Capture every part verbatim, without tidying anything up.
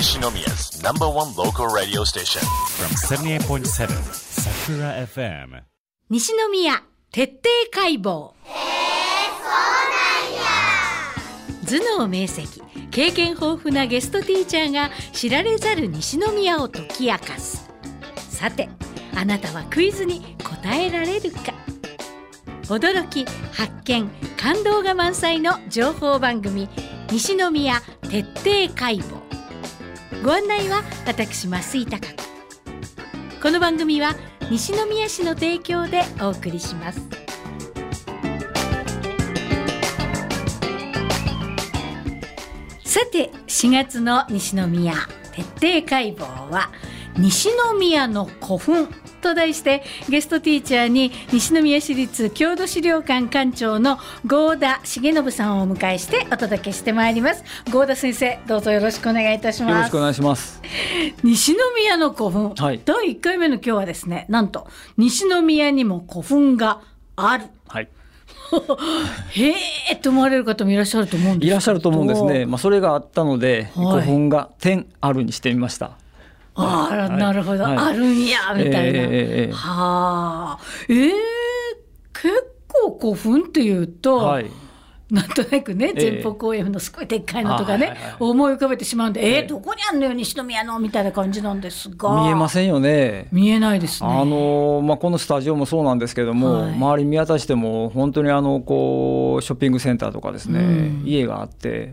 Nishnomiya's number one local radio station from seventy-eight point seven Sakura エフエム西宮徹底解剖。頭脳明晰、経験豊富なゲストティーチャーが知られざる西宮を解き明かす。さて、あなたはクイズに答えられるか。驚き、発見、感動が満載の情報番組、西宮徹底解剖。ご案内は私増井貴子。この番組は西宮市の提供でお送りします。さて、しがつの西宮徹底解剖は西宮の古墳と題して、ゲストティーチャーに西宮市立郷土資料館館長の合田重信さんをお迎えしてお届けしてまいります。合田先生、どうぞよろしくお願いいたします。 よろしくお願いします。 西宮の古墳、はい、だいいっかいめの今日はですね、なんと西宮にも古墳がある、はいへーと思われる方もいらっしゃると思うんですけど。 いらっしゃると思うんですね、まあ、それがあったので、はい、古墳が点あるにしてみました。 ああ、はい、なるほど、はい、あるんやみたいな、えー、はあ、えー、結構古墳っていうと、はい、なんとなくね、前方後円のすごいでっかいのとかね、はいはい、思い浮かべてしまうんで、えー、どこにあんのよ西宮のみたいな感じなんですが、 見えませんよね。 見えないですね。 あの、まあ、このスタジオもそうなんですけども、はい、周り見渡しても本当にあのこうショッピングセンターとかですね、うん、家があって、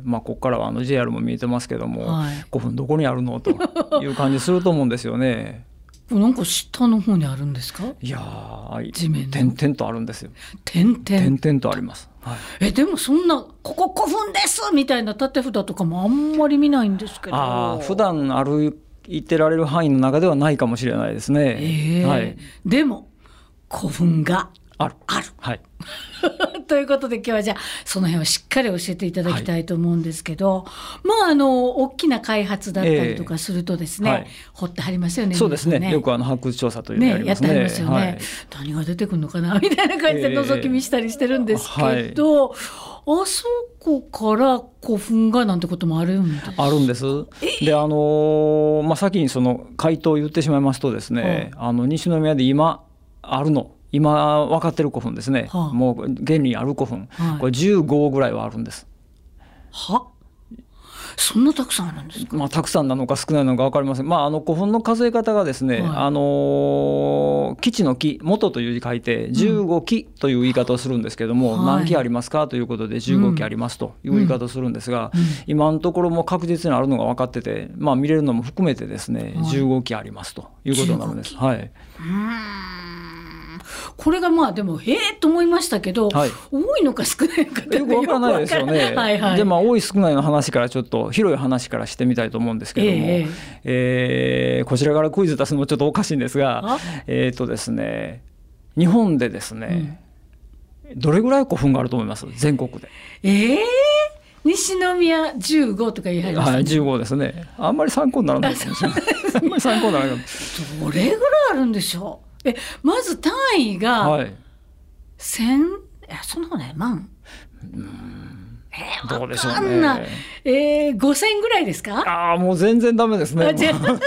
まあ、ここからはあの ジェイアール も見えてますけども、はい、古墳どこにあるのという感じすると思うんですよねなんか下の方にあるんですか。 いやー、地面点々とあるんですよ。 点々 点々とあります、はい、 えでもそんなここ古墳ですみたいな立て札とかもあんまり見ないんですけど。 あ、普段歩いてられる範囲の中ではないかもしれないですね、 えーはい、でも古墳がある、ある、はいということで今日はじゃあその辺をしっかり教えていただきたいと思うんですけど、はい、まああの大きな開発だったりとかするとですね、えーはい、掘ってはりますよね。 そうですね、よくあの発掘調査というのをやりますね、 ね、やってはりますよね、はい、何が出てくるのかなみたいな感じで覗き見したりしてるんですけど、えーはい、あそこから古墳がなんてこともあるんです。 あるんです。で、あのーまあ、先にその回答を言ってしまいますとですね、はあ、あの西宮で今あるの今分かってる古墳ですね、はあ、もう現にある古墳、はい、これじゅうごぐらいはあるんです。 はそんなたくさんあるんですか。 まあ、たくさんなのか少ないのか分かりません。まあ、あの古墳の数え方がですね、はい、あの基地の基、元という字書いてじゅうご基という言い方をするんですけども、うん、何基ありますかということでじゅうご基ありますという言い方をするんですが、うんうん、今のところも確実にあるのが分かってて、まあ、見れるのも含めてですね、はい、じゅうご基ありますということになるんです。はい、うーん、 これがまあでもへえと思いましたけど、はい、多いのか少ないのかってよくわからないですよね。はいはい、で、まあ、多い少ないの話からちょっと広い話からしてみたいと思うんですけども、えーえー、こちらからクイズ出すのもちょっとおかしいんですが、えーとですね、日本でですね、うん、どれぐらい古墳があると思います？全国で。 えー西宮じゅうごとか言い張りましたね。 はい、じゅうごですね。あんまり参考にならないかもしれない。あんまり参考にならないかも。 どれぐらいあるんでしょう。えまず単位が、はい、千、えそんなことない、万、うーん、えー、 どうでしょうね。 えー、ごせんぐらいですか。 ああ、もう全然ダメですね。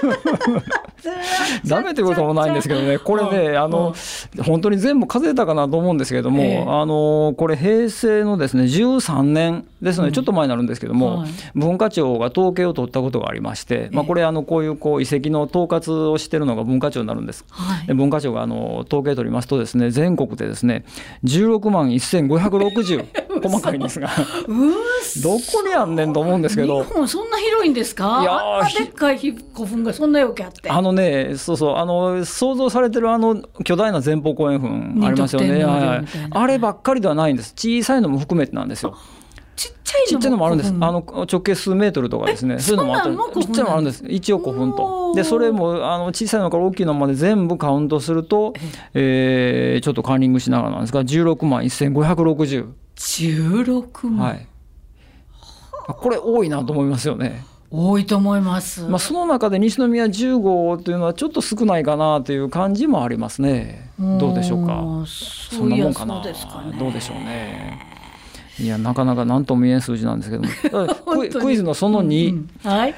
ダメということもないんですけどね、これね、あの本当に全部数えたかなと思うんですけれども、えー、あのこれ平成のですねじゅうさんねんですので、ちょっと前になるんですけども、うんはい、文化庁が統計を取ったことがありまして、まあ、これあのこういうこう遺跡の統括をしているのが文化庁になるんです、はい、で文化庁があの統計取りますとですね、全国でですねじゅうろくまんせんごひゃくろくじゅう細かいんですがどこにあんねんと思うんですけど。 日本そんな広いんですか。いやあんなでっかい古墳がそんなよくあって、 あのね、そうそう、あの想像されてるあの巨大な前方後円墳ありますよね、はい、あればっかりではないんです。小さいのも含めてなんですよ。 ちっちゃいのもちっちゃいのもあるんです。あの直径数メートルとかですね、そういうのもあったり、ちっちゃいのもあるんです。一応古墳と。でそれもあの小さいのから大きいのまで全部カウントすると、えー、ちょっとカンニングしながらなんですがじゅうろくまんせんごひゃくろくじゅう。 じゅうろくまん、はい、 これ多いなと思いますよね。 多いと思います、 まあ、その中で西宮じゅうごというのはちょっと少ないかなという感じもありますね。どうでしょうか。そんなもんかな。そうですかね。どうでしょうね。いやなかなか何とも言えん数字なんですけどもク, クイズのそのに、うんうん、はい、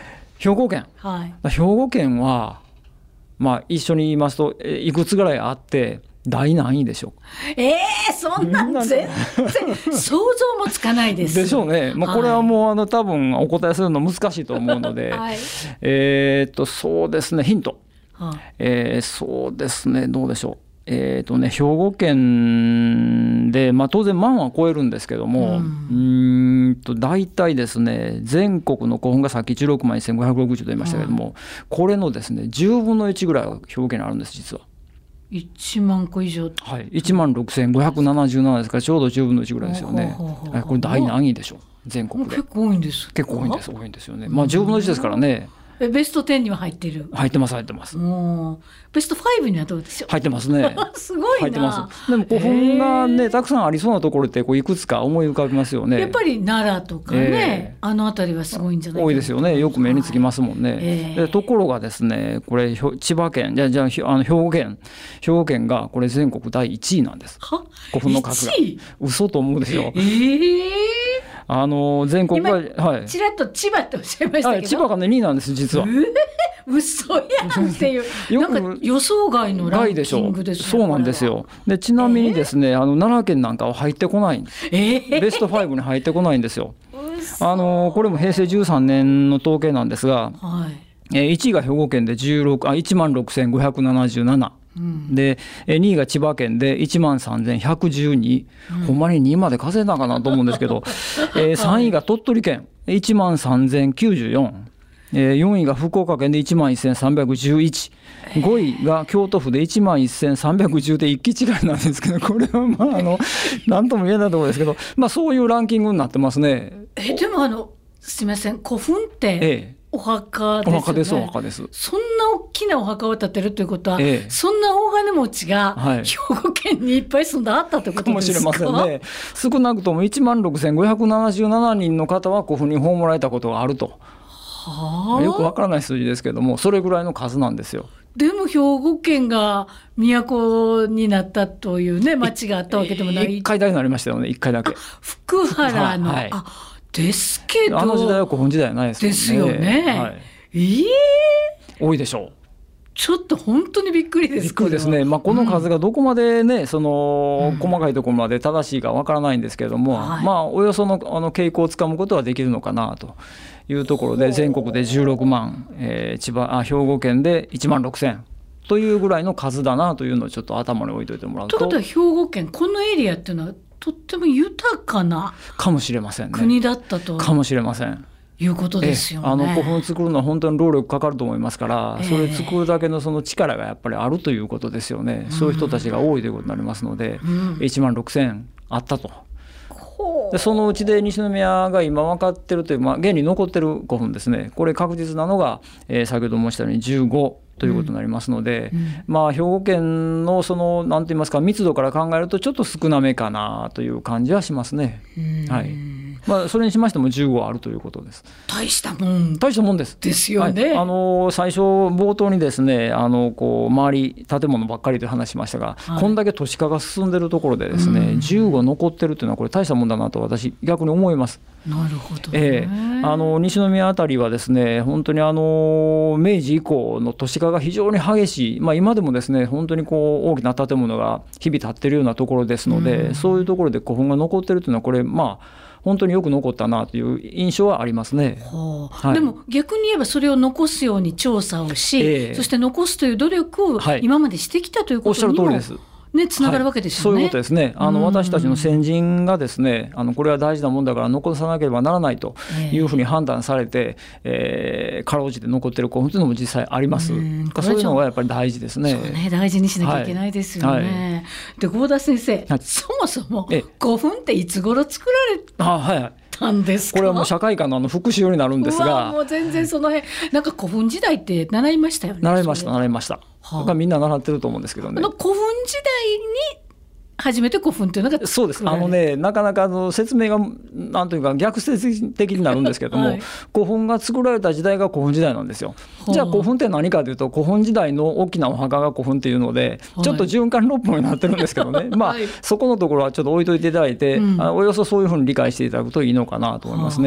兵庫県、 はい、 兵庫県は、まあ、一緒に言いますといくつぐらいあって第何位でしょう。 えー、そんなん全然想像もつかないです。 でしょうね、まあ、これはもうあの多分お答えするの難しいと思うので、はい、えー、っとそうですねヒント、はあえー、そうですねどうでしょう。えーとね、兵庫県で、まあ、当然万は超えるんですけども、うん、うーんと大体ですね全国の古墳がさっきじゅうろくまんせんごひゃくろくじゅうと言いましたけども、うん、これのですねじゅうぶんのいちぐらいは兵庫県にあるんです実は。 いちまんこ以上、 はい、いちまんろくせんごひゃくななじゅうななですからちょうどじゅうぶんのいちぐらいですよね。これ第何位でしょう全国で。 結構多いんですか。 結構多いんです多いんですよね。まあじゅうぶんのいちですからね。 えベストじゅうには入ってる。 入ってます入ってます。 ベストごにはどうでしょう。 入ってますね。 すごいな。 入ってます。でも古墳がねたくさんありそうなところってこういくつか思い浮かびますよね。 やっぱり奈良とかね、えー、あの辺りはすごいんじゃないかな。 多いですよね。よく目につきますもんね。 えー、 でところがですねこれ千葉県じゃじゃあの兵庫県兵庫県がこれ全国だいいちいなんです。 は古墳の数が。嘘と思うでしょ。 えーあの全国がはいちらっと千葉っておっしゃいましたけど、 はい、千葉がねにいなんです実は。 えー嘘やんっていうなんか予想外のランキングですね。 そうなんですよ。でちなみにですね、えー、あの奈良県なんかは入ってこないんです、 えー、 ベストごに入ってこないんですよ。あのこれもへいせいじゅうさんねんの統計なんですが、はいえー、いちいが兵庫県でじゅうろくあいちまんろくせんごひゃくななじゅうなな、うん、でにいが千葉県でいちまんさんぜんひゃくじゅうに、うん、ほんまににいまで稼いだかなと思うんですけど、えー、さんいが鳥取県いちまんさんぜんきゅうじゅうよん、よんいが福岡県でいちまんせんさんびゃくじゅういち、ごいが京都府でいちまんせんさんびゃくじゅうで一期違いなんですけど、これはまああの何とも言えないところですけど、まあ、そういうランキングになってますね。 えでもあのすみません古墳ってお墓ですよね。 お墓ですお墓です。 そんな大きなお墓を建てるということは、 ええ、 そんな大金持ちが兵庫県にいっぱい住んであったということですか。 かもしれませんね。少なくともいちまんろくせんごひゃくななじゅうななにんの方は古墳に葬られたことがあると。 はあ、 よくわからない数字ですけどもそれぐらいの数なんですよ。 でも兵庫県が都になったというね町があったわけでもない。 いっかいだけになりましたよね。いっかいだけ。 福原の、はい、あですけどあの時代は古墳時代はないですもんね。 ですよね、はい、えー、 多いでしょう。 ちょっと本当にびっくりです。 びっくりですね。まあ、この数がどこまでね、うん、その細かいところまで正しいかわからないんですけれども、うんはい、まあおよそのあの傾向をつかむことはできるのかなというところで、全国でじゅうろくまん、えー、千葉あ兵庫県でいちまんろくせんというぐらいの数だなというのをちょっと頭に置いといてもらうと。 ということは兵庫県このエリアっていうのはとっても豊かなかもしれませんね。 国だったとかもしれません。 いうことですよね。 あの古墳を作るのは本当に労力かかると思いますから、それ作るだけのその力がやっぱりあるということですよね、うん、そういう人たちが多いということになりますので、うん、いちまんろくせんあったと。でそのうちで西宮が今分かってるという、まあ、現に残ってる古墳ですね、これ確実なのが、えー、先ほど申したようにじゅうごということになりますので、うんうん、まあ兵庫県のその何と言いますか密度から考えるとちょっと少なめかなという感じはしますね、はいまあ、それにしましてもじゅうごあるということです。 大したもん大したもんですですよね、 はい、あの最初冒頭にですねあのこう周り建物ばっかりという話しましたが、はい、こんだけ都市化が進んでるところでですねじゅうご残ってるというのはこれ大したもんだなと私逆に思います。 なるほど、ねえー、あの西宮あたりはですね本当にあの明治以降の都市化が非常に激しい、まあ、今でもですね本当にこう大きな建物が日々建っているようなところですので、うん、そういうところで古墳が残っているというのはこれまあ本当によく残ったなという印象はありますね、 はあはい、でも逆に言えばそれを残すように調査をし、えー、そして残すという努力を今までしてきたということにも、はい、おっしゃる通りですね、つながるわけですよね、 はい、そういうことですね。あの私たちの先人がですねあのこれは大事なもんだから残さなければならないというふうに判断されて、えー、かろうじて残っている古墳というのも実際あります。うんそういうのがやっぱり大事ですね。 そうね大事にしなきゃいけないですよね、はいはい、で合田先生、はい、そもそも古墳っていつ頃作られた、 あ、はいはいたんですか。 これはもう社会科のあの復習になるんですが、 もう全然その辺なんか古墳時代って習いましたよね。 習いました習いました、はあ、みんな習ってると思うんですけどね。 あの古墳時代に初めて古墳というのがそうですあの、ね、なかなかあの説明がなんというか逆説的になるんですけども、はい、古墳が作られた時代が古墳時代なんですよ。じゃあ古墳って何かというと古墳時代の大きなお墓が古墳っていうので、はい、ちょっと循環六本になってるんですけどね、まあはい、そこのところはちょっと置いといていただいて、うん、あのおよそそういうふうに理解していただくといいのかなと思いますね。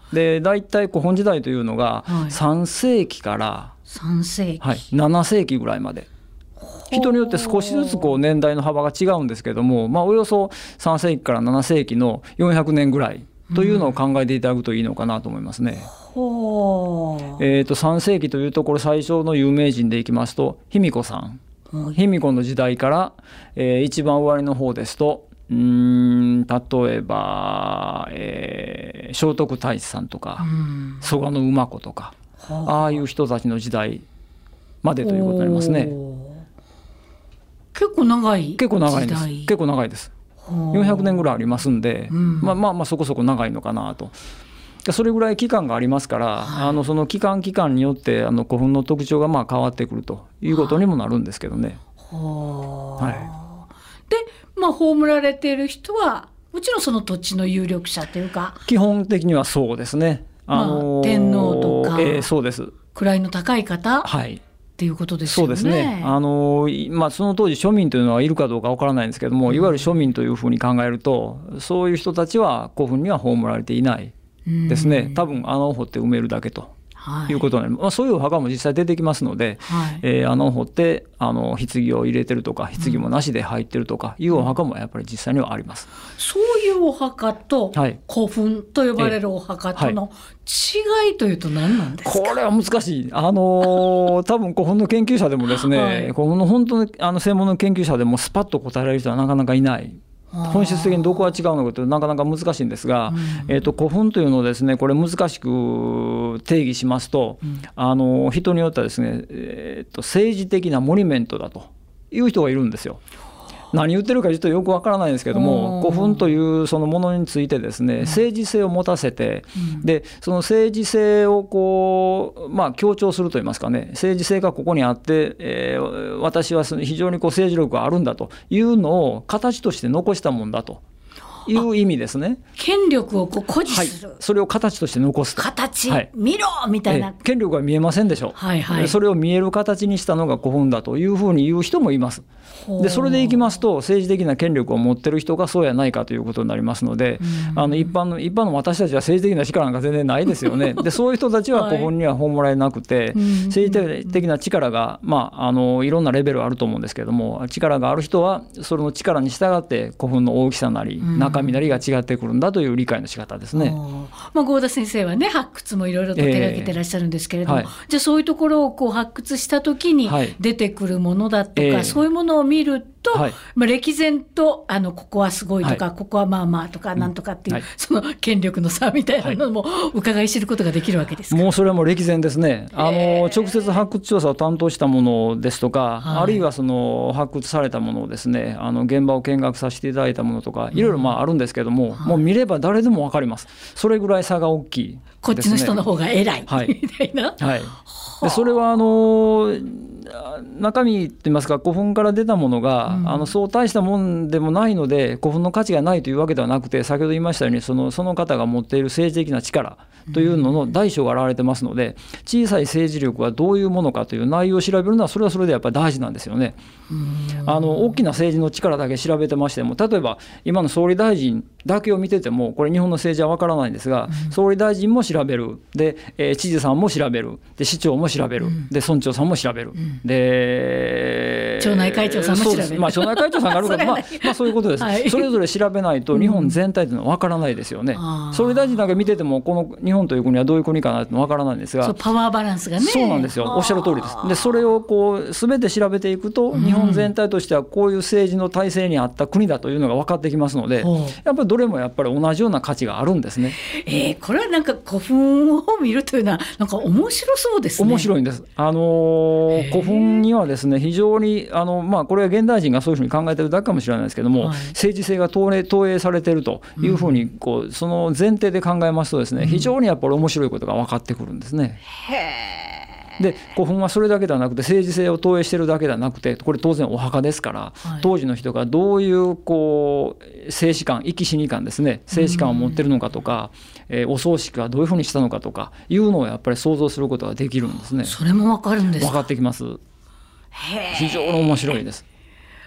で大体古墳時代というのがさんせいきからさんせいき、 はい、ななせいきぐらいまで、人によって少しずつこう年代の幅が違うんですけども、まあ、およそさんせいきからななせいきのよんひゃくねんぐらいというのを考えていただくといいのかなと思いますね。 ほう、 えー、とさんせいきというところ最初の有名人でいきますと卑弥呼さん、卑弥呼の時代から、えー、一番終わりの方ですとうーん例えば、えー、聖徳太子さんとか蘇我馬子とか、ああいう人たちの時代までということになりますね。 結構長い結構長いです結構長いですよんひゃくねんぐらいありますんで、うん、まあまあまあそこそこ長いのかなと。それぐらい期間がありますから、はい、あのその期間期間によってあの古墳の特徴がまあ変わってくるということにもなるんですけどね。 はあ、はい、で、まあ、葬られている人はもちろんその土地の有力者というか基本的にはそうですね、あのーまあ、天皇とか、 えー、そうです位の高い方、 はいっていうことですよね。 そうですね、あのまあ、その当時庶民というのはいるかどうかわからないんですけども、いわゆる庶民というふうに考えるとそういう人たちは古墳には葬られていないですね。多分穴を掘って埋めるだけということになります、まあ、そういうお墓も実際出てきますので、はいえー、穴を掘ってあの棺を入れてるとか棺もなしで入ってるとかいうお墓もやっぱり実際にはあります、 うん、そういうお墓と古墳と呼ばれるお墓との違いというと何なんですか。 これは難しい、あのー、多分古墳の研究者でもですね、はい、古墳の本当にあの専門の研究者でもスパッと答えられる人はなかなかいない。本質的にどこが違うのかというとなかなか難しいんですが、うんえー、と古墳というのをですねこれ難しく定義しますと、うん、あの人によってはですね、えー、と政治的なモニュメントだという人がいるんですよ。何言ってるかちょっとよくわからないんですけども、古墳というそのものについてですね政治性を持たせて、うん、でその政治性をこう、まあ、強調するといいますかね、政治性がここにあって、えー、私は非常にこう政治力があるんだというのを形として残したもんだという意味ですね。 権力をこう誇示する、 はい、それを形として残すと形、 はい、 見ろみたいな、 権力が見えませんでしょ、はいはい、それを見える形にしたのが古墳だというふうに言う人もいます。でそれでいきますと政治的な権力を持ってる人がそうやないかということになりますので、あの一般の一般の私たちは政治的な力なんか全然ないですよね。でそういう人たちは古墳には葬られなくて、はい、政治的な力が、まあ、あのいろんなレベルあると思うんですけども、力がある人はそれの力に従って古墳の大きさなり中身なりが違ってくるんだという理解の仕方ですね。 まあ、合田先生はね発掘もいろいろと手がけてらっしゃるんですけれども、えーはい、じゃあそういうところをこう発掘した時に出てくるものだとか、はいえー、そういうものを見ると、はいまあ、歴然とあのここはすごいとか、はい、ここはまあまあとかなんとかっていう、はい、その権力の差みたいなのも伺い知ることができるわけですか。 もうそれはもう歴然ですね。あの直接発掘調査を担当したものですとか、はい、あるいはその発掘されたものをですねあの現場を見学させていただいたものとかいろいろまああるんですけども、うん、もう見れば誰でも分かります。それぐらい差が大きいですね。 こっちの人の方が偉い、はい、みたいな、 はい、でそれはあの中身といいますか古墳から出たものが、うん、あのそう大したもんでもないので古墳の価値がないというわけではなくて、先ほど言いましたようにその、その方が持っている政治的な力というのの大小が現れてますので、小さい政治力はどういうものかという内容を調べるのはそれはそれでやっぱり大事なんですよね。あの大きな政治の力だけ調べてましても、例えば今の総理大臣だけを見ててもこれ日本の政治は分からないんですが、うん、総理大臣も調べるで、えー、知事さんも調べるで市長も調べる、うん、で村長さんも調べる、うん、で町内会長さんも調べる、 まあ、町内会長さんがあるからまあ、まあそういうことです、はい、それぞれ調べないと日本全体というのは分からないですよね、うん、総理大臣だけ見ててもこの日本という国はどういう国かなって分からないんですが、 そうパワーバランスがね、 そうなんですよ、おっしゃる通りです。でそれをこう全て調べていくと、うん、日本全体としてはこういう政治の体制にあった国だというのが分かってきますので、やっぱりどれもやっぱり同じような価値があるんですね。 えー、これはなんか古墳を見るというのはなんか面白そうですね。 面白いんです。あのー、古墳にはですね非常にあの、まあ、これは現代人がそういうふうに考えてるだけかもしれないですけども、はい、政治性が投影、投影されているというふうにこうその前提で考えますとですね、非常にやっぱり面白いことが分かってくるんですね。へで古墳はそれだけではなくて政治性を投影しているだけではなくて、これ当然お墓ですから、はい、当時の人がどういうこう生死観、生き死に観ですね、生死観を持っているのかとか、えー、お葬式はどういうふうにしたのかとかいうのをやっぱり想像することができるんですね。 それも分かるんですか。 分かってきます。へ非常に面白いです。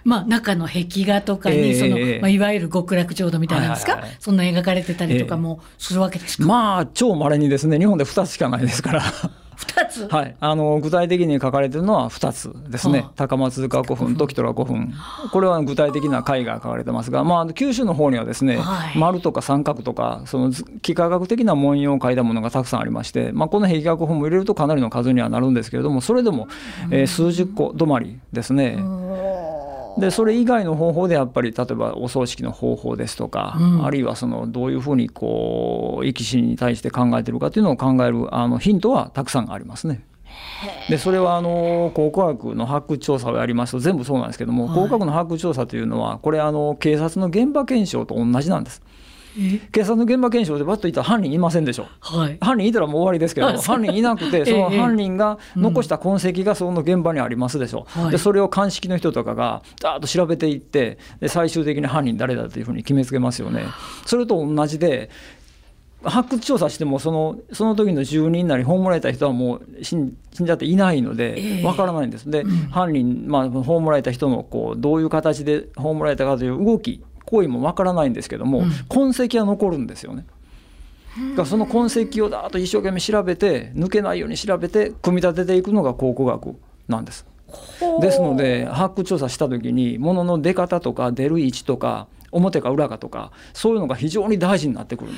まあ、中の壁画とかに、えーそのまあ、いわゆる極楽浄土みたいなんですか、はいはいはい、そんな描かれてたりとかもするわけですか。 えー、まあ超稀にですね、日本でふたつしかないですからふたつ、 はい、あの具体的に書かれているのはふたつですね、はあ、高松塚古墳とキトラ古墳、これは具体的な絵が書かれてますが、まあ、九州の方にはですね、はい、丸とか三角とかその幾何学的な文様を描いたものがたくさんありまして、まあ、この壁画古墳も入れるとかなりの数にはなるんですけれども、それでも、えー、数十個止まりですね。でそれ以外の方法でやっぱり例えばお葬式の方法ですとか、うん、あるいはそのどういうふうにこう生き死に対して考えているかというのを考えるあのヒントはたくさんありますね。でそれはあの考古学の発掘調査をやりますと全部そうなんですけども、はい、考古学の発掘調査というのはこれあの警察の現場検証と同じなんです。警察の現場検証でバッといったら犯人いませんでしょ、はい、犯人いたらもう終わりですけど、犯人いなくてその犯人が残した痕跡がその現場にありますでしょ、うん、でそれを鑑識の人とかがダーッと調べていってで最終的に犯人誰だというふうに決めつけますよね。それと同じで発掘調査してもその、その時の住人なり葬られた人はもう死ん、死んじゃっていないのでわからないんです。で、うん、犯人、まあ、葬られた人のこうどういう形で葬られたかという動き行為もわからないんですけども、うん、痕跡は残るんですよね。だからその痕跡をだーっと一生懸命調べて抜けないように調べて組み立てていくのが考古学なんです。ですので発掘調査した時に物の出方とか出る位置とか表か裏かとかそういうのが非常に大事になってくるんです。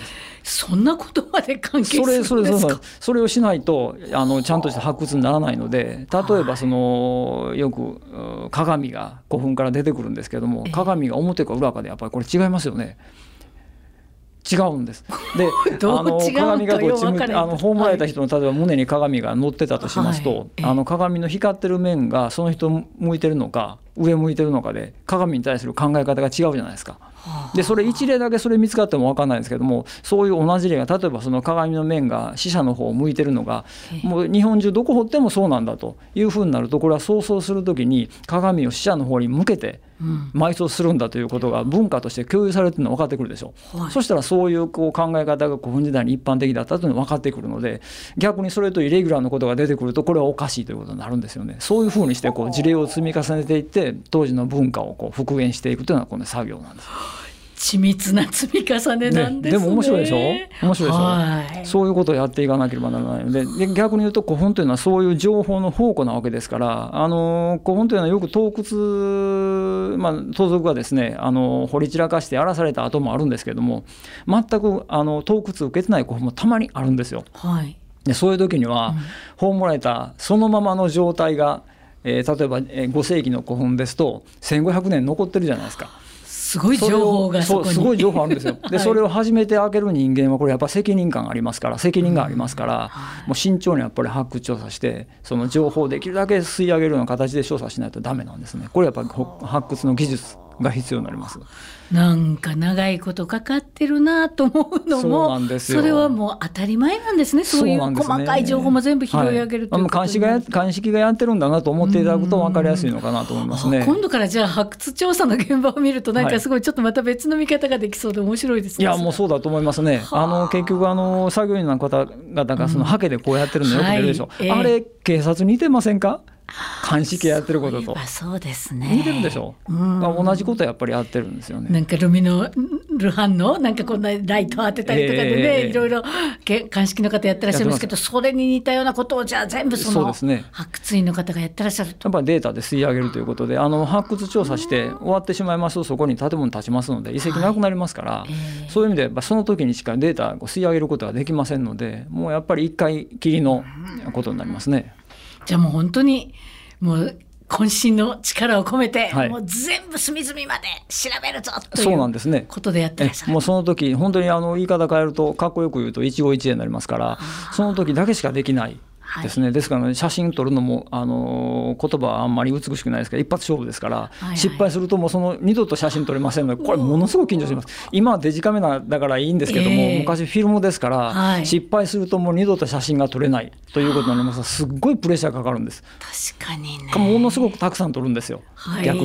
そんなことまで関係するんですか。 それ、それ、それ、それをしないとあのちゃんとした発掘にならないので、例えばそのよく鏡が古墳から出てくるんですけども、鏡が表か裏かでやっぱりこれ違いますよね。違うんです。であの鏡がこっち向いてあの葬られた人の例えば胸に鏡が乗ってたとしますと、はい、あの鏡の光ってる面がその人向いてるのか上向いてるのかで鏡に対する考え方が違うじゃないですか。でそれ一例だけそれ見つかっても分かんないんですけども、そういう同じ例が例えばその鏡の面が死者の方を向いてるのがもう日本中どこ掘ってもそうなんだというふうになると、これは葬送する時に鏡を死者の方に向けて埋葬するんだということが文化として共有されているのが分かってくるでしょう、はい、そしたらそういうこう考え方が古墳時代に一般的だったというのが分かってくるので、逆にそれとイレギュラーなことが出てくるとこれはおかしいということになるんですよね。そういうふうにしてこう事例を積み重ねていって当時の文化をこう復元していくというのがこの作業なんです。 緻密な積み重ねなんですね。 ね、でも面白いでしょ面白いでしょ、はい、そういうことをやっていかなければならないの で, で逆に言うと古墳というのはそういう情報の宝庫なわけですから、あの古墳というのはよく盗掘、まあ、盗賊がですねあの掘り散らかして荒らされた跡もあるんですけども、全くあの盗掘を受けてない古墳もたまにあるんですよ、はい、でそういう時には、うん、葬られたそのままの状態が、えー、例えば、えー、ご世紀の古墳ですとせんごひゃくねん残ってるじゃないですか。 すごい情報がそこにすごい情報あるんですよ。でそれを初めて開ける人間はこれやっぱ責任感がありますから責任がありますから、もう慎重にやっぱり発掘調査してその情報をできるだけ吸い上げるような形で調査しないとダメなんですね。これやっぱり発掘の技術が必要になります。 なんか長いことかかってるなと思うのも、そうなんですよ。それはもう当たり前なんですね。そういう細かい情報も全部拾い上げるということ、はい、鑑識がや、鑑識がやってるんだなと思っていただくと分かりやすいのかなと思いますね。 今度からじゃあ発掘調査の現場を見るとなんかすごいちょっとまた別の見方ができそうで面白いですね。 いやもうそうだと思いますね。あの結局あの作業員の方々がそのハケでこうやってるのよく出るでしょ、うんはい、あれ警察似てませんか。鑑識やってることとそうですね。 似てるでしょ、うん、同じことやっぱりやってるんですよね。 なんかルミノル反応なんかこんなライト当てたりとかでね、えー、いろいろ鑑識の方やってらっしゃいますけど、それに似たようなことをじゃあ全部その発掘員の方がやってらっしゃると、 やっぱりデータで吸い上げるということで、あの発掘調査して終わってしまいますとそこに建物建ちますので遺跡なくなりますから、はいえー、そういう意味でやっぱその時にしかデータを吸い上げることができませんので、もうやっぱり一回きりのことになりますね。 じゃあもう本当にもう渾身の力を込めて、はい、もう全部隅々まで調べるぞということでやってらっしゃる。 もうその時本当にあの言い方変えるとかっこよく言うと一期一会になりますから、その時だけしかできないですね、はい、ですから、ね、写真撮るのもあの言葉はあんまり美しくないですけど一発勝負ですから、はいはい、失敗するともうその二度と写真撮れませんので、これものすごく緊張します。今はデジカメラだからいいんですけども、えー、昔フィルムですから、はい、失敗するともう二度と写真が撮れないということになります。すっごいプレッシャーかかるんです。 確かにね。 ものすごくたくさん撮るんですよ、はい、逆にね。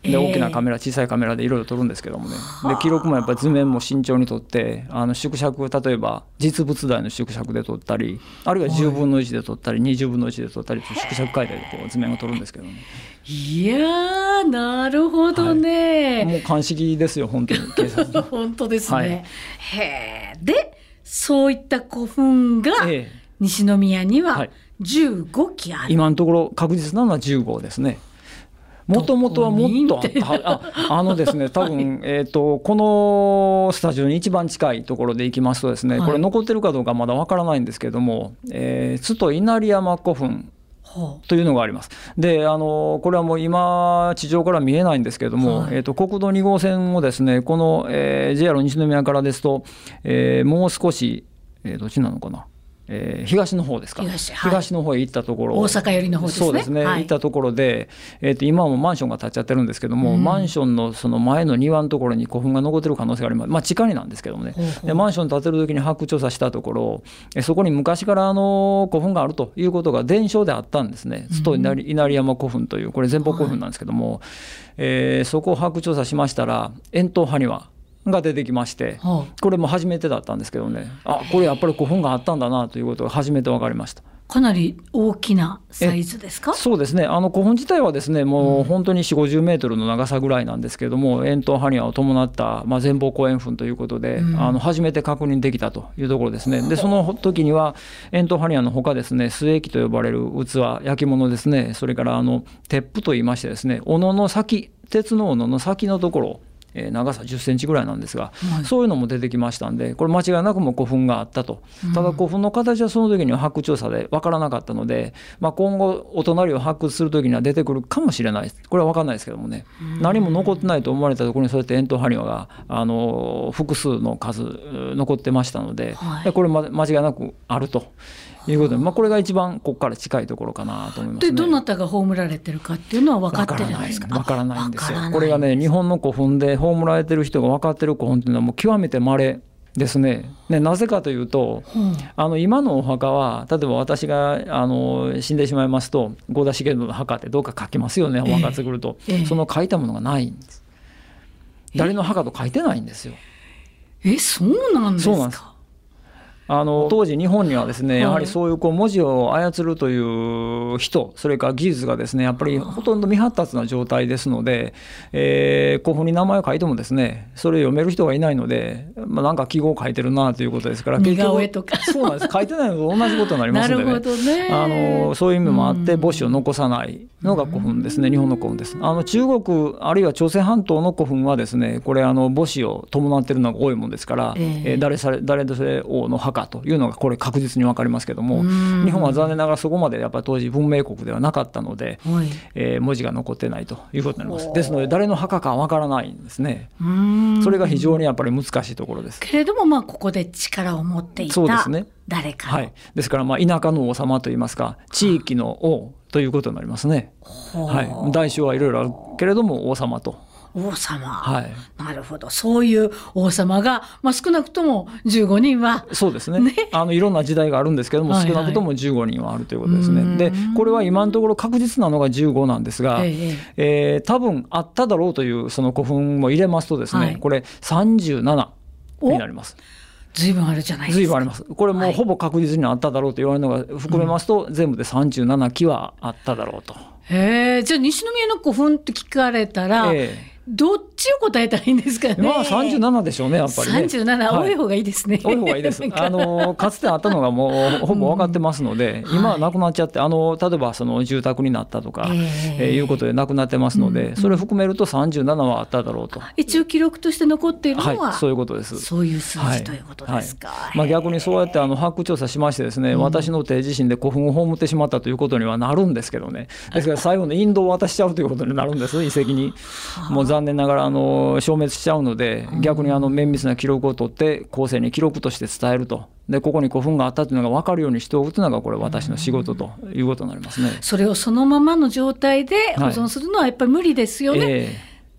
で大きなカメラ小さいカメラでいろいろ撮るんですけどもね、で記録もやっぱり図面も慎重に撮って、あの縮尺例えば実物大の縮尺で撮ったり、あるいはじゅうぶんのいちで撮ったりにじゅうぶんのいちで撮ったりと縮尺変えたりでこう図面を撮るんですけどね。 いやーなるほどね、 はい、もう鑑識ですよ本当に警察本当ですね、 はい、 へーでそういった古墳が西宮にはじゅうごきある、 はい、今のところ確実なのはじゅうごですね。もともとはもっとあああのですね多分、はい、えーとこのスタジオに一番近いところでいきますとですね、はい、これ残ってるかどうかまだわからないんですけれども、えー、津と稲荷山古墳というのがあります。であのこれはもう今地上から見えないんですけれども、はい、えーと国道に号線をですねこの、えー、ジェイアール 西宮からですと、えー、もう少し、えー、どっちなのかな、えー、東の方ですか、 東,、はい、東の方へ行ったところ、 大阪寄りの方ですね。 そうですね、はい、行ったところで、えー、と今はもうマンションが建っちゃってるんですけども、うん、マンションのその前の庭のところに古墳が残ってる可能性があります。まあ地下になんですけどもね、ほうほう、でマンション建てる時に発掘調査したところ、えそこに昔からあの古墳があるということが伝承であったんですね。津と稲荷山古墳というこれ前方古墳なんですけども、はい、えー、そこを発掘調査しましたら円筒埴輪が出てきまして、これも初めてだったんですけどね、あこれやっぱり古墳があったんだなということが初めて分かりました。 かなり大きなサイズですか？ そうですね、あの古墳自体はですねもう本当に よんじゅう、ごじゅうメートルの長さぐらいなんですけれども、円筒埴輪を伴った、まあ、前方後円墳ということで、うん、あの初めて確認できたというところですね。でその時には円筒埴輪のほかですね、須恵器と呼ばれる器、焼き物ですね、それからあの鉄斧といいましてですね、斧の先、鉄の斧の先のところ、えー、長さじゅっセンチぐらいなんですが、はい、そういうのも出てきましたんで、これ間違いなくも古墳があったと。ただ古墳の形はその時には発掘調査で分からなかったので、まあ、今後お隣を発掘する時には出てくるかもしれない、これは分からないですけどもね、何も残ってないと思われたところにそうやって円筒埴輪があの複数の数残ってましたので、はい、これ間違いなくあるということで、まあ、これが一番ここから近いところかなと思いますね。 でどなたが葬られてるかっていうのは分かってるんですか？ 分からないんですよ。これがね日本の古墳で葬られてる人が分かってる古墳っていうのはもう極めて稀ですね。ね、なぜかというと、うん、あの今のお墓は例えば私があの死んでしまいますと合田重信の墓ってどうか書きますよね、お墓作ると、えーえー、その書いたものがないんです。誰の墓と書いてないんですよ。 え、そうなんですか？ そうなんです。あの当時日本にはですね、やはりそういうこう文字を操るという人、それから技術がですねやっぱりほとんど未発達な状態ですので、えー、古墳に名前を書いてもですねそれを読める人がいないので、まあ、なんか記号を書いてるなということですから、 似顔絵とかそうなんです、書いてないのと同じことになりますので、ね、 なるほどね、 あのそういう意味もあって墓地を残さないのが古墳ですね。日本の古墳です。あの中国あるいは朝鮮半島の古墳はですねこれあの墓地を伴っているのが多いものですから、えーえー、誰され誰それ王の墓というのがこれ確実に分かりますけども、日本は残念ながらそこまでやっぱり当時文明国ではなかったので、はい、えー、文字が残ってないということになります。ですので誰の墓か分からないんですね。うーん、それが非常にやっぱり難しいところです。 けれどもまあここで力を持っていた、そうですね、誰かの、はい、 ですからまあ田舎の王様といいますか地域の王ということになりますね。はい、大小はいろいろあるけれども王様と。 王様、 はい、 なるほど、そういう王様が、まあ、少なくともじゅうごにんはそうですね、ね、あのいろんな時代があるんですけども、はいはい、少なくともじゅうごにんはあるということですね。でこれは今のところ確実なのがじゅうごなんですが、えええー、多分あっただろうというその古墳も入れますとですね、はい、これさんじゅうななになります。 ずいぶんあるじゃないですか。 ずいぶんあります。これもうほぼ確実にあっただろうと言われるのが含めますと、うん、全部でさんじゅうななきはあっただろうと。 へえ、じゃあ西宮の古墳って聞かれたら、ええ、どっちを答えたらいいんですかね。 まあさんじゅうななでしょうね、やっぱりね。 さんじゅうなな、多い方がいいですね。 多い方がいいです。あのかつてあったのがもうほぼ分かってますので、うん、今はなくなっちゃって、あの例えばその住宅になったとか、えーえー、いうことでなくなってますので、うん、それを含めるとさんじゅうななはあっただろうと。 一応記録として残っているのは、 はい、そういうことです。 そういう数字ということですか。 はいはい、まあ、逆にそうやってあの発掘調査しましてですね、うん、私の手自身で古墳を葬ってしまったということにはなるんですけどね。ですから最後の引導を渡しちゃうということになるんです、遺跡に。もう残念ながらあの消滅しちゃうので、逆にあの綿密な記録を取って後世に記録として伝えると。でここに古墳があったというのが分かるようにしておくというのがこれ私の仕事ということになりますね。 それをそのままの状態で保存するのはやっぱり無理ですよね。はい、えー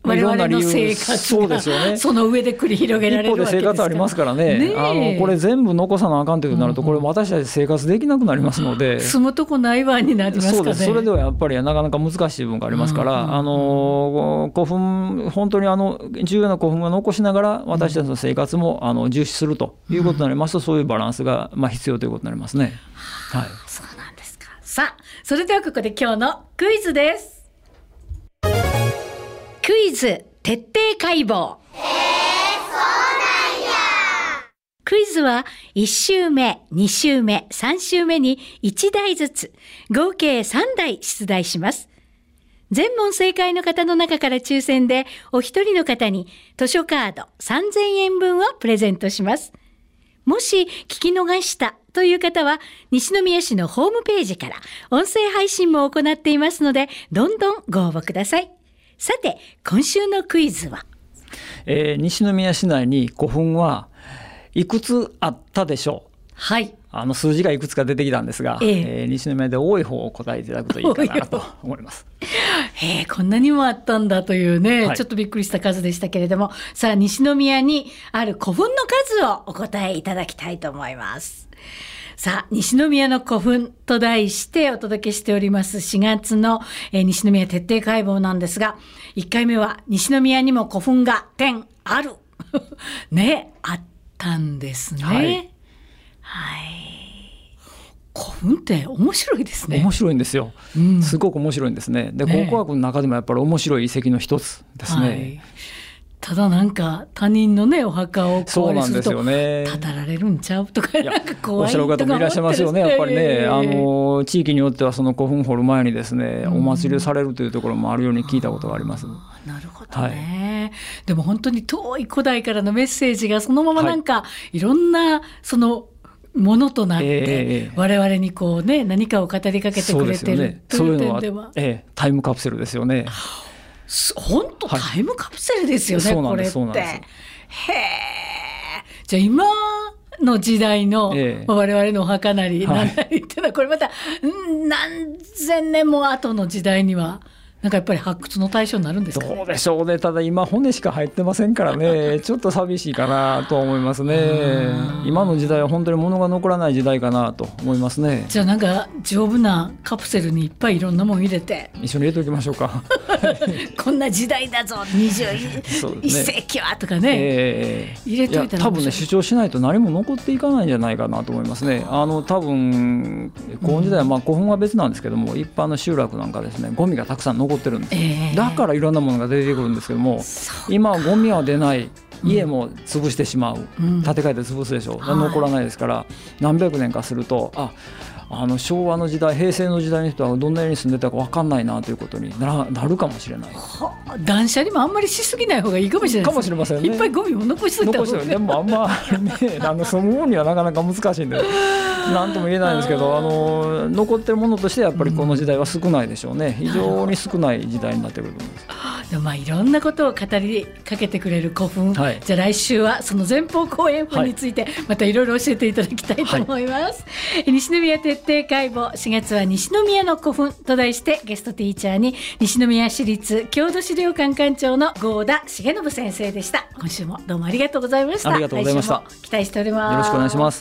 我々の生活がそうですよね、 その上で繰り広げられるわけですから。 一方で生活ありますからね、 ねあのこれ全部残さなあかんということになると、これ私たち生活できなくなりますので、 住むとこないわになりますかね。 そうです。それではやっぱりなかなか難しい部分がありますから、うんうん、あの古墳本当にあの重要な古墳を残しながら私たちの生活もあの重視するということになりますと、そういうバランスがまあ必要ということになりますね。はい、 そうなんですか。さあ、それではここで今日のクイズです。クイズ徹底解剖。へー、そうなんや。クイズはいち週目、に週目、さん週目にいちだいずつ合計さんだい出題します。全問正解の方の中から抽選でお一人の方に図書カードさんぜんえんぶんをプレゼントします。もし聞き逃したという方は西宮市のホームページから音声配信も行っていますので、どんどんご応募ください。さて、今週のクイズは、 えー、西宮市内に古墳はいくつあったでしょう。 はい、あの数字がいくつか出てきたんですが、えーえー、西宮で多い方を答えていただくといいかなと思います。 えー、こんなにもあったんだというね、 はい、 ちょっとびっくりした数でしたけれども、さあ西宮にある古墳の数をお答えいただきたいと思います。さあ、西宮の古墳と題してお届けしておりますしがつの、えー、西宮徹底解剖なんですが、いっかいめは西宮にも古墳が点あるね、あったんですね。はい、はい、古墳って面白いですね。 面白いんですよ、うん、すごく面白いんですね。で、 ね、 考古学の中でもやっぱり面白い遺跡の一つですね。はい、 ただなんか他人のねお墓をそうなんですよね、 たたられるんちゃうとか、なんか怖いとか思ってるんですね。おっしゃる方もいらっしゃいますよね。やっぱりね、あの地域によってはその古墳掘る前にですね、お祭りをされるというところもあるように聞いたことがあります。なるほどね、はい、でも本当に遠い古代からのメッセージがそのままなんか、はい、いろんなそのものとなって、えー、我々にこうね何かを語りかけてくれてる、ね、という点では、 えー、タイムカプセルですよね。 本当タイムカプセルですよね、はい、これって。へえ。じゃあ今の時代の、えー、我々のお墓なり何なりっていうのは、これまた何千年も後の時代にはなんかやっぱり発掘の対象になるんですかね。 どうでしょうね。ただ今骨しか入ってませんからねちょっと寂しいかなと思いますね。今の時代は本当に物が残らない時代かなと思いますね。 じゃあなんか丈夫なカプセルにいっぱいいろんなもん入れて一緒に入れておきましょうかこんな時代だぞにじゅういっ世紀はとかね、えー、入れといたら多分ね主張しないと何も残っていかないんじゃないかなと思いますね。あの多分古墳時代は、まあ、古墳は別なんですけども、一般の集落なんかですねゴミがたくさん残ってるんです、えー、だからいろんなものが出てくるんですけども、今はゴミは出ない、家も潰してしまう、うん、建て替えて潰すでしょう、はい、残らないですから、何百年かするとああの昭和の時代平成の時代の人はどんな家に住んでたか分かんないなということに な, なるかもしれない。 はあ、断捨離もあんまりしすぎない方がいいかもしれないです、 かもしれませんね。 いっぱいゴミも残しておいた方がいい。 でもあんまねあのそのものにはなかなか難しいんで何とも言えないんですけど、あの残ってるものとしてやっぱりこの時代は少ないでしょうね、うん、非常に少ない時代になってくると思います。 でもまあいろんなことを語りかけてくれる古墳、はい、じゃあ来週はその前方後円墳についてまたいろいろ教えていただきたいと思います、はい、西宮徹底解剖、しがつは西宮の古墳と題してゲストティーチャーに西宮市立郷土資料館館長の郷田重信先生でした。今週もどうもありがとうございました。 ありがとうございました。 来週も期待しております。 よろしくお願いします。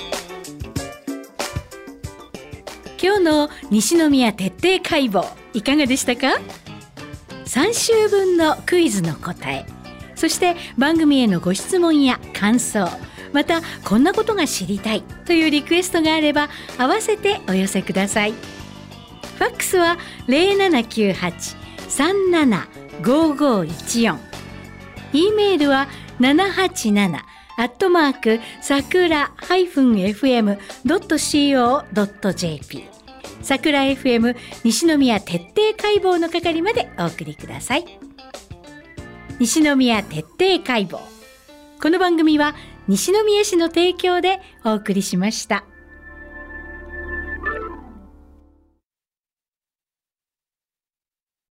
今日の西宮徹底解剖いかがでしたか。さん週分のクイズの答え、そして番組へのご質問や感想、またこんなことが知りたいというリクエストがあれば合わせてお寄せください。ファックスは ゼロななきゅうはち さんなな ごごいちよん、 E メールはななはちななアットマークさくら エフエムドットコードットジェーピー さくら エフエム 西宮徹底解剖の係までお送りください。西宮徹底解剖、この番組は西宮市の提供でお送りしました。